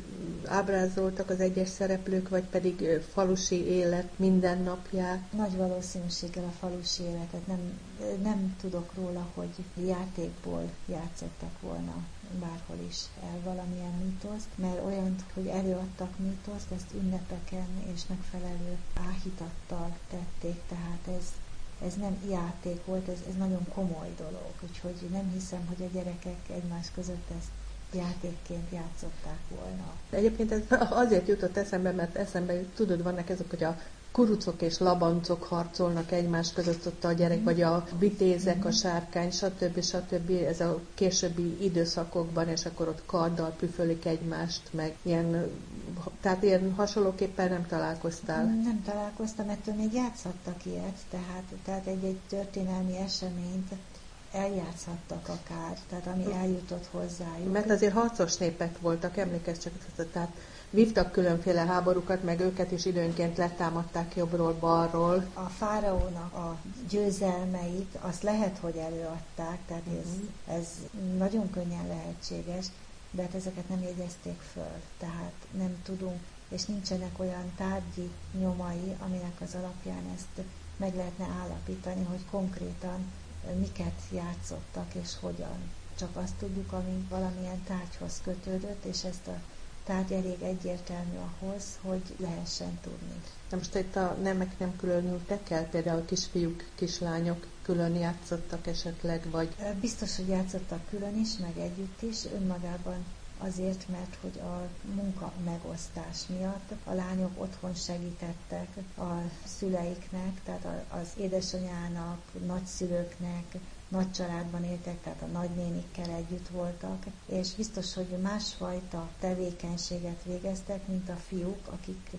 ábrázoltak az egyes szereplők, vagy pedig falusi élet mindennapját? Nagy valószínűséggel a falusi életet. Nem, nem tudok róla, hogy játékból játszottak volna bárhol is el valamilyen mítoszt, mert olyan, hogy előadtak mítoszt, ezt ünnepeken és megfelelő áhítattal tették, tehát ez Ez nem játék volt, ez, ez nagyon komoly dolog, úgyhogy nem hiszem, hogy a gyerekek egymás között ezt játékként játszották volna. Egyébként ez azért jutott eszembe, mert eszembe jut, tudod, vannak ezek, hogy a kurucok és labancok harcolnak egymás között, ott a gyerek, mm. vagy a vitézek, mm. a sárkány, stb. stb. Ez a későbbi időszakokban, és akkor ott karddal püfölik egymást, meg ilyen, tehát ilyen hasonlóképpen nem találkoztál? Nem találkoztam, ettől még játszhattak ilyet, tehát, tehát egy-egy történelmi eseményt eljátszhattak akár, tehát ami eljutott hozzájuk. Mert azért harcos népek voltak, emlékezz csak, tehát vívtak különféle háborúkat, meg őket is időnként letámadták jobbról-balról. A fáraónak a győzelmeit azt lehet, hogy előadták, tehát ez, ez nagyon könnyen lehetséges, de hát ezeket nem jegyezték föl, tehát nem tudunk, és nincsenek olyan tárgyi nyomai, aminek az alapján ezt meg lehetne állapítani, hogy konkrétan miket játszottak és hogyan. Csak azt tudjuk, ami valamilyen tárgyhoz kötődött, és ezt a tárgy elég egyértelmű ahhoz, hogy lehessen tudni. Na most itt a nemek nem különültek el, például kisfiúk, kislányok külön játszottak esetleg, vagy... Biztos, hogy játszottak külön is, meg együtt is, önmagában azért, mert hogy a munka megosztás miatt a lányok otthon segítettek a szüleiknek, tehát az édesanyának, nagyszülőknek, nagy családban éltek, tehát a nagynénikkel együtt voltak, és biztos, hogy másfajta tevékenységet végeztek, mint a fiúk, akik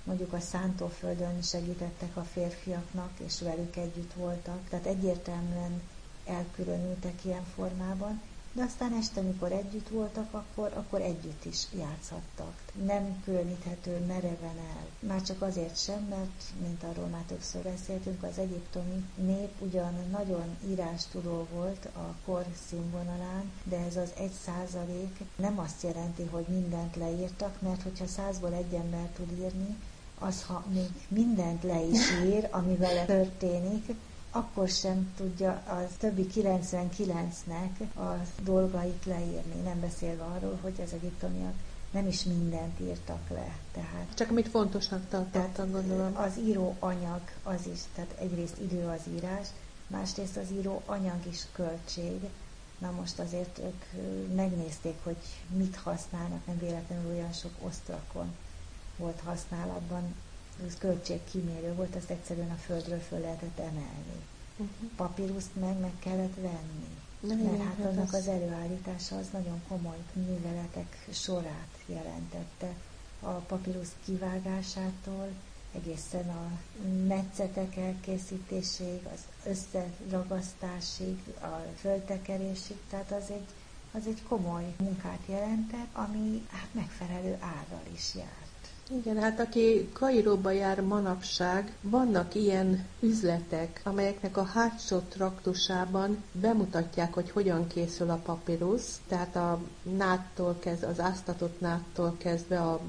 mondjuk a szántóföldön segítettek a férfiaknak, és velük együtt voltak. Tehát egyértelműen elkülönültek ilyen formában, de aztán este, amikor együtt voltak, akkor, akkor együtt is játszhattak. Nem különíthető mereven el. Már csak azért sem, mert, mint arról már többször beszéltünk, az egyiptomi nép ugyan nagyon írástudó volt a kor színvonalán, de ez az egy százalék nem azt jelenti, hogy mindent leírtak, mert hogyha százból egy ember tud írni, az, ha még mindent le is ír, ami vele történik, akkor sem tudja az többi kilencvenkilencnek a dolgait leírni, nem beszélve arról, hogy az egyiptomiak nem is mindent írtak le. Tehát, csak amit fontosnak tartottak, gondolom. Az író anyag az is, tehát egyrészt idő az írás, másrészt az író anyag is költség. Na most azért ők megnézték, hogy mit használnak, nem véletlenül olyan sok osztrakon volt használatban, ez költségkímélő volt, azt egyszerűen a földről föl lehetett emelni. Uh-huh. Papíruszt meg meg kellett venni. Na, mert igen, hát annak az... az előállítása az nagyon komoly műveletek sorát jelentette. A papírusz kivágásától egészen a metszetek elkészítéséig, az összeragasztásig, a földtekerésig, tehát az egy, az egy komoly munkát jelentett, ami hát megfelelő árral is jár. Igen, hát aki Kairóba jár manapság, vannak ilyen üzletek, amelyeknek a hátsó traktusában bemutatják, hogy hogyan készül a papirusz, tehát a nádtól kezdve, az áztatott nádtól kezdve a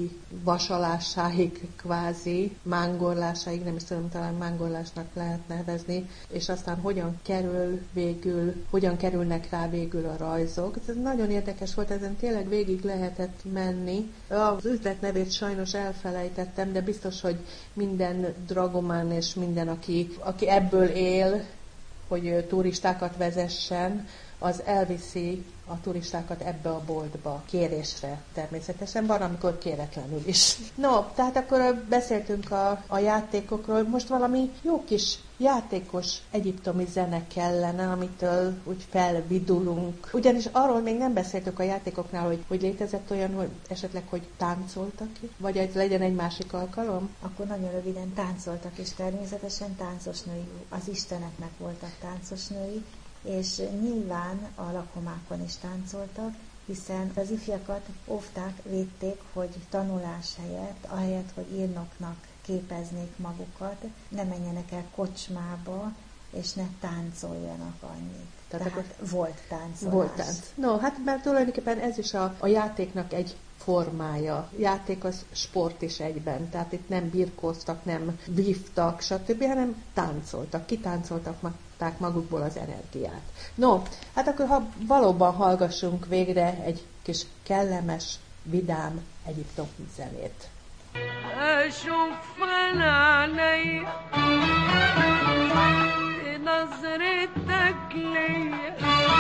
kivasalásáig kvázi, mángorlásáig, nem is tudom, talán mángorlásnak lehet nevezni, és aztán hogyan kerül végül, hogyan kerülnek rá végül a rajzok. Ez nagyon érdekes volt, ezen tényleg végig lehetett menni. Az üzlet nevét sajnos Sajnos elfelejtettem, de biztos, hogy minden dragomán és minden, aki, aki ebből él, hogy turistákat vezessen, az elviszi a turistákat ebbe a boltba, kérésre természetesen, van, amikor kéretlenül is. No, tehát akkor beszéltünk a, a játékokról, most valami jó kis játékos egyiptomi zene kellene, amitől úgy felvidulunk. Ugyanis arról még nem beszéltük a játékoknál, hogy, hogy létezett olyan, hogy esetleg, hogy táncoltak ki, vagy egy, legyen egy másik alkalom? Akkor nagyon röviden táncoltak, és természetesen táncosnői, az isteneknek voltak táncosnői, és nyilván a lakomákon is táncoltak, hiszen az ifjakat óvták, védték, hogy tanulás helyett, ahelyett, hogy írnoknak képeznék magukat, ne menjenek el kocsmába, és ne táncoljanak annyit. Tehát, Tehát volt táncolás. Volt tánc. No, hát mert tulajdonképpen ez is a, a játéknak egy formája. Játék az sport is egyben, tehát itt nem birkóztak, nem vívtak, stb., hanem táncoltak, kitáncoltak magukból az energiát. No, hát akkor ha valóban hallgassunk végre egy kis kellemes, vidám egyiptomi zenét. أشوف أنا عيني نظرتك ليا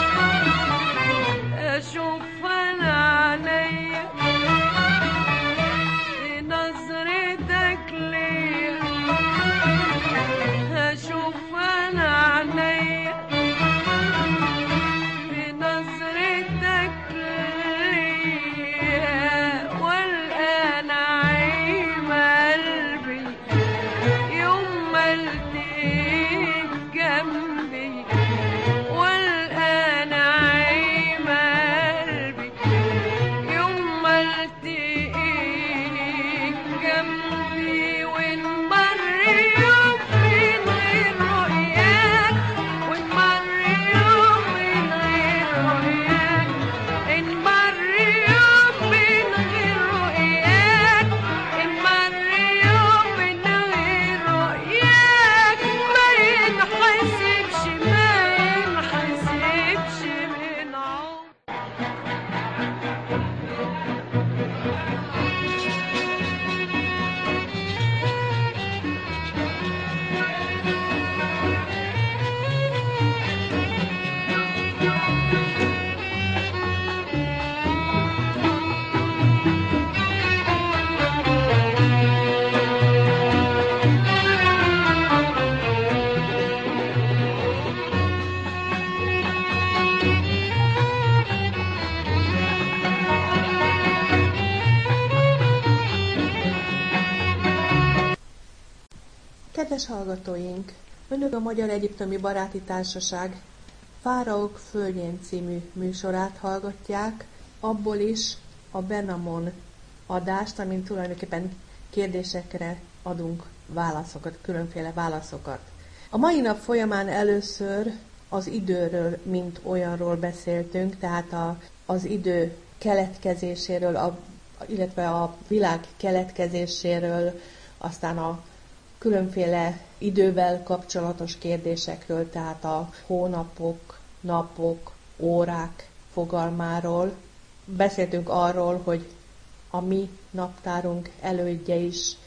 أشوف أنا عيني نظرتك ليا أشوف أنا عيني نظرتك ليا والآن عيب قلبي يوم ما التقيت جنبي والآن عيب Kedves hallgatóink, Önök a Magyar Egyiptomi Baráti Társaság Fáraók földjén című műsorát hallgatják, abból is a Benamon adást, amin tulajdonképpen kérdésekre adunk válaszokat, különféle válaszokat. A mai nap folyamán először az időről, mint olyanról beszéltünk, tehát a, az idő keletkezéséről, a, illetve a világ keletkezéséről, aztán a különféle idővel kapcsolatos kérdésekről, tehát a hónapok, napok, órák fogalmáról. Beszéltünk arról, hogy a mi naptárunk elődje is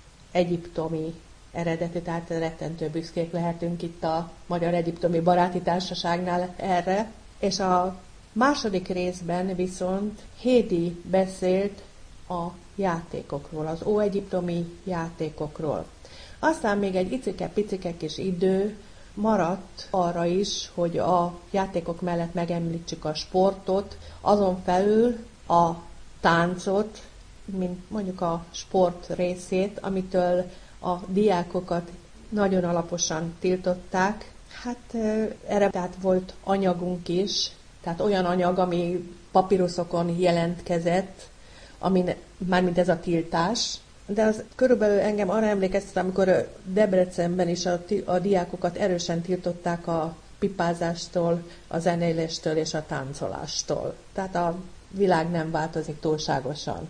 egyiptomi eredetű, tehát rettentő büszkék lehetünk itt a Magyar Egyiptomi Baráti Társaságnál erre. És a második részben viszont Hédi beszélt a játékokról, az óegyiptomi játékokról. Aztán még egy icike-picike kis idő maradt arra is, hogy a játékok mellett megemlítsük a sportot, azon felül a táncot, mint mondjuk a sport részét, amitől a diákokat nagyon alaposan tiltották. Hát erre tehát volt anyagunk is, tehát olyan anyag, ami papíruszokon jelentkezett, amin mármint ez a tiltás. De az körülbelül engem arra emlékeztet, amikor Debrecenben is a, a diákokat erősen tiltották a pipázástól, a zenéléstől és a táncolástól. Tehát a világ nem változik túlságosan.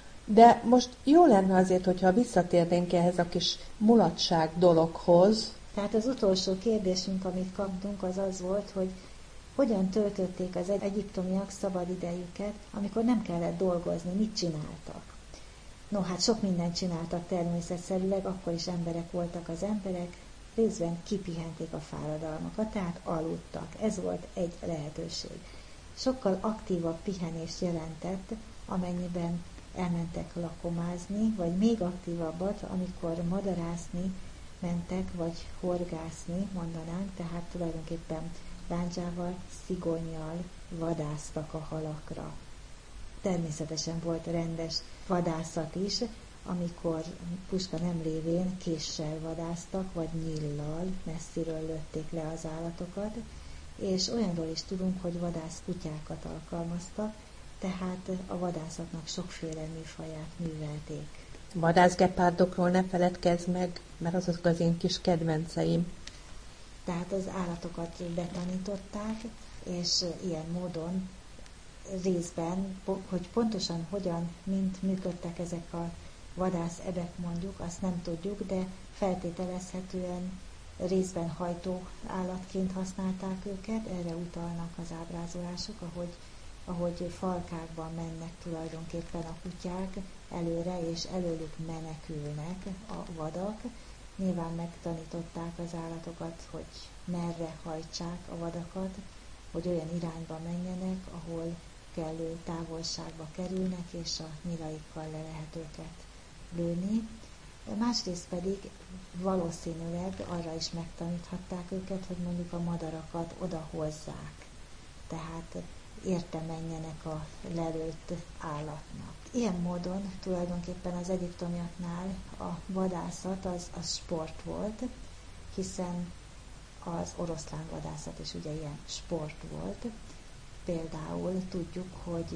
De most jó lenne azért, hogyha visszatérnénk ehhez a kis mulatság dologhoz. Tehát az utolsó kérdésünk, amit kaptunk, az az volt, hogy hogyan töltötték az egyiptomiak szabad idejüket, amikor nem kellett dolgozni, mit csináltak. No, hát sok mindent csináltak természetszerűleg, akkor is emberek voltak az emberek, részben kipihenték a fáradalmakat, tehát aludtak. Ez volt egy lehetőség. Sokkal aktívabb pihenést jelentett, amennyiben elmentek lakomázni, vagy még aktívabbat, amikor madarászni mentek, vagy horgászni, mondanánk, tehát tulajdonképpen lándzsával, szigonnyal vadásztak a halakra. Természetesen volt rendes vadászat is, amikor puska nem lévén késsel vadásztak, vagy nyíllal, messziről lőtték le az állatokat, és olyanról is tudunk, hogy vadász kutyákat alkalmaztak, tehát a vadászatnak sokféle műfaját művelték. Vadászgepárdokról ne feledkezz meg, mert azok az én kis kedvenceim. Tehát az állatokat betanították, és ilyen módon részben, hogy pontosan hogyan, mint működtek ezek a vadász ebek mondjuk, azt nem tudjuk, de feltételezhetően részben hajtó állatként használták őket, erre utalnak az ábrázolások, ahogy, ahogy falkákban mennek tulajdonképpen a kutyák előre, és előlük menekülnek a vadak. Nyilván megtanították az állatokat, hogy merre hajtsák a vadakat, hogy olyan irányba menjenek, ahol kellő távolságba kerülnek, és a nyilaikkal le lehet őket lőni. Másrészt pedig valószínűleg arra is megtaníthatták őket, hogy mondjuk a madarakat oda hozzák. Tehát érte menjenek a lelőtt állatnak. Ilyen módon tulajdonképpen az egyiptomiaknál a vadászat az, az sport volt, hiszen az oroszlán vadászat is ugye ilyen sport volt. Például tudjuk, hogy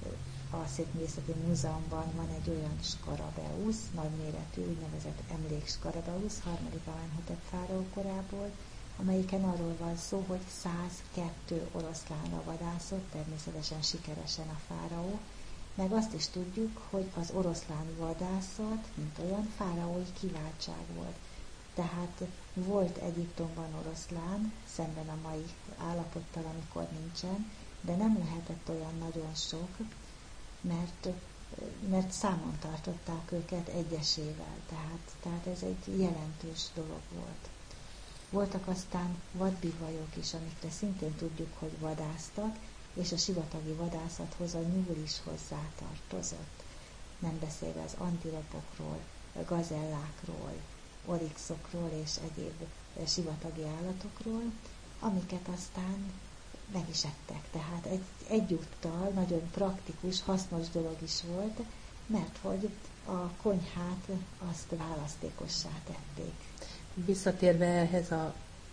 a Szépművészeti Múzeumban van egy olyan skarabeusz, nagyméretű, úgynevezett emlékskarabeusz, harmadik Amenhotep fáraó korából, amelyiken arról van szó, hogy százkettő oroszlánra vadászott, természetesen sikeresen a fáraó, meg azt is tudjuk, hogy az oroszlán vadászat, mint olyan, fáraói kiváltság volt. Tehát volt Egyiptomban oroszlán, szemben a mai állapottal, amikor nincsen, de nem lehetett olyan nagyon sok, mert, mert számon tartották őket egyesével, tehát, tehát ez egy jelentős dolog volt. Voltak aztán vadbivajok is, amikre szintén tudjuk, hogy vadásztak, és a sivatagi vadászathoz a nyúl is hozzátartozott. Nem beszélve az antilopokról, gazellákról, orixokról és egyéb sivatagi állatokról, amiket aztán meg is ettek. Tehát egy, egyúttal nagyon praktikus, hasznos dolog is volt, mert hogy a konyhát azt választékossá tették. Visszatérve ehhez a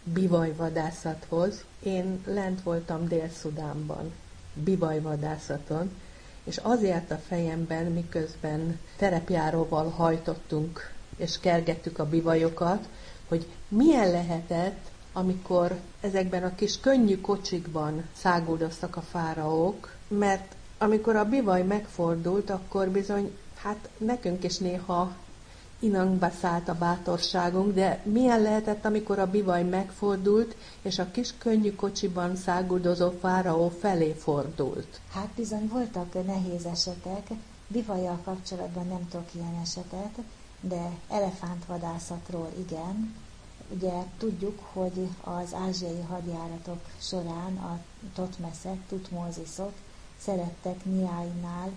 bivajvadászathoz, én lent voltam Dél-Szudánban, bivajvadászaton, és az járt a fejemben, miközben terepjáróval hajtottunk és kergettük a bivajokat, hogy milyen lehetett, amikor ezekben a kis könnyű kocsikban száguldoztak a fáraók, mert amikor a bivaj megfordult, akkor bizony, hát nekünk is néha inangba szállt a bátorságunk, de milyen lehetett, amikor a bivaj megfordult, és a kis könnyű kocsiban száguldozó fáraó felé fordult? Hát bizony voltak nehéz esetek, bivajjal kapcsolatban nem tudok ilyen esetet, de elefántvadászatról igen. Ugye tudjuk, hogy az ázsiai hadjáratok során a Totmeszek, Tutmóziszok szerettek Niáinál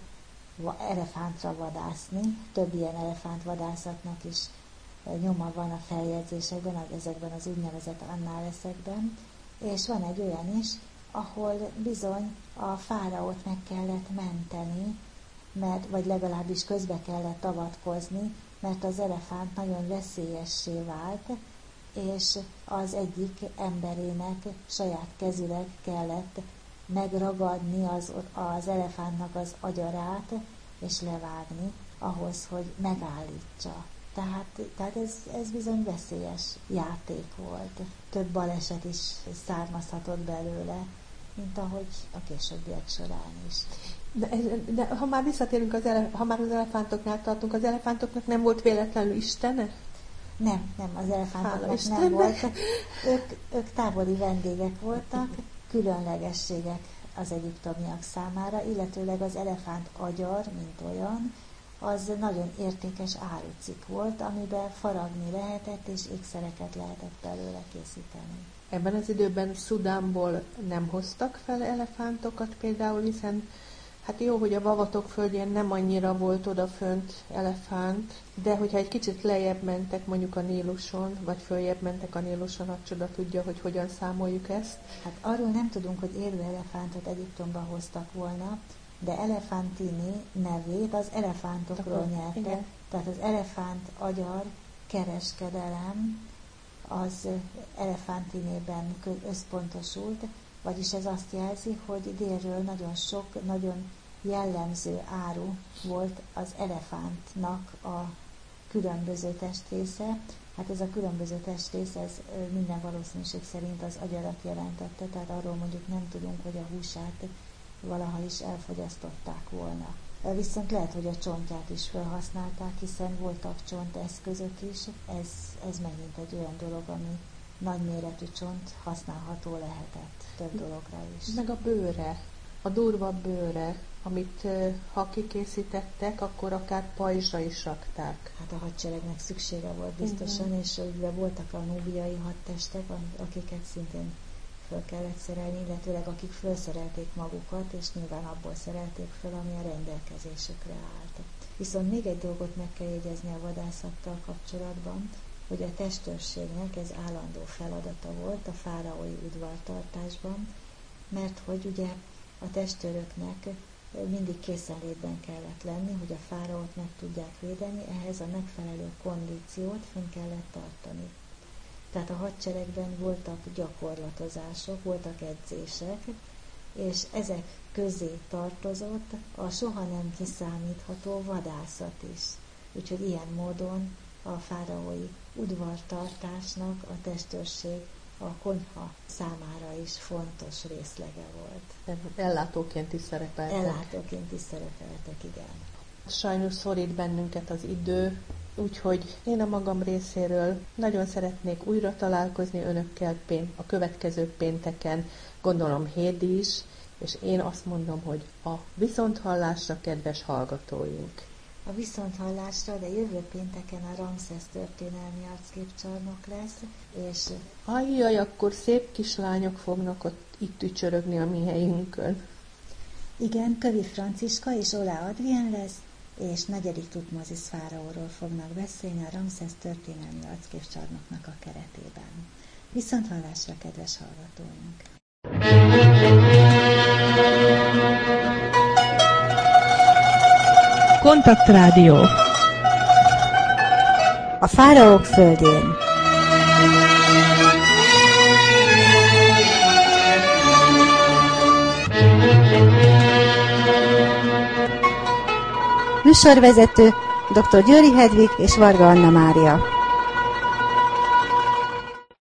elefántra vadászni. Több ilyen elefántvadászatnak is nyoma van a feljegyzésekben, ezekben az úgynevezett annáleszekben, és van egy olyan is, ahol bizony a fáraót meg kellett menteni, mert, vagy legalábbis közbe kellett avatkozni, mert az elefánt nagyon veszélyessé vált, és az egyik emberének saját kezüleg kellett megragadni az, az elefántnak az agyarát, és levágni ahhoz, hogy megállítsa. Tehát, tehát ez, ez bizony veszélyes játék volt. Több baleset is származhatott belőle, mint ahogy a későbbiek során is. De, de ha már visszatérünk, az ele, ha már az elefántoknál tartunk, az elefántoknak nem volt véletlenül istene? Nem, nem, az elefántoknak nem volt. Ők, ők távoli vendégek voltak, különlegességek az egyiptomiak számára, illetőleg az elefánt agyar, mint olyan, az nagyon értékes árucikk volt, amiben faragni lehetett, és ékszereket lehetett belőle készíteni. Ebben az időben Szudánból nem hoztak fel elefántokat például, hiszen hát jó, hogy a Vavatok földjén nem annyira volt odafönt elefánt, de hogyha egy kicsit lejjebb mentek mondjuk a Níluson, vagy följebb mentek a Níluson, a csoda tudja, hogy hogyan számoljuk ezt. Hát arról nem tudunk, hogy élő elefántot Egyiptomba hoztak volna, de Elefantini nevét az elefántokról nyerte. Igen. Tehát az elefánt agyar kereskedelem az Elefantinében összpontosult, vagyis ez azt jelzi, hogy délről nagyon sok, nagyon jellemző áru volt az elefántnak a különböző testrésze. Hát ez a különböző testrész, ez minden valószínűség szerint az agyarat jelentette, tehát arról mondjuk nem tudunk, hogy a húsát valaha is elfogyasztották volna. Viszont lehet, hogy a csontját is felhasználták, hiszen voltak csonteszközök is. Ez, ez megint egy olyan dolog, ami nagyméretű csont használható lehetett több dologra is. Meg a bőre, a durva bőre, amit ha kikészítettek, akkor akár pajzsra is rakták. Hát a hadseregnek szüksége volt biztosan, igen. És ugye voltak a núbiai hadtestek, akiket szintén föl kellett szerelni, illetőleg akik fölszerelték magukat, és nyilván abból szerelték föl, ami a rendelkezésükre állt. Viszont még egy dolgot meg kell jegyezni a vadászattal kapcsolatban, hogy a testőrségnek ez állandó feladata volt a fáraói udvartartásban, mert hogy ugye a testőröknek mindig készenlétben kellett lenni, hogy a fáraót meg tudják védeni, ehhez a megfelelő kondíciót fönn kellett tartani. Tehát a hadseregben voltak gyakorlatozások, voltak edzések, és ezek közé tartozott a soha nem kiszámítható vadászat is. Úgyhogy ilyen módon a fáraói udvartartásnak a testőrség a konyha számára is fontos részlege volt. Ellátóként is szerepeltek. Ellátóként is szerepeltek, igen. Sajnos szorít bennünket az idő, úgyhogy én a magam részéről nagyon szeretnék újra találkozni önökkel a következő pénteken, gondolom Hédi is, és én azt mondom, hogy a viszonthallásra, kedves hallgatóink! A viszonthallásra, de jövő pénteken a Ramszesz történelmi arcképcsarnok lesz, és... Ajjaj, akkor szép kislányok fognak ott itt ücsörögni a mi helyünkön. Igen, Kövi Franciska és Olá Adrien lesz, és negyedik Tutmózisz fáraóról fognak beszélni a Ramszesz történelmi arcképcsarnoknak a keretében. Viszonthallásra, kedves hallgatóink! Kontaktrádió. A fáraók földjén. Műsorvezető dr. Győri Hedvig és Varga Anna Mária.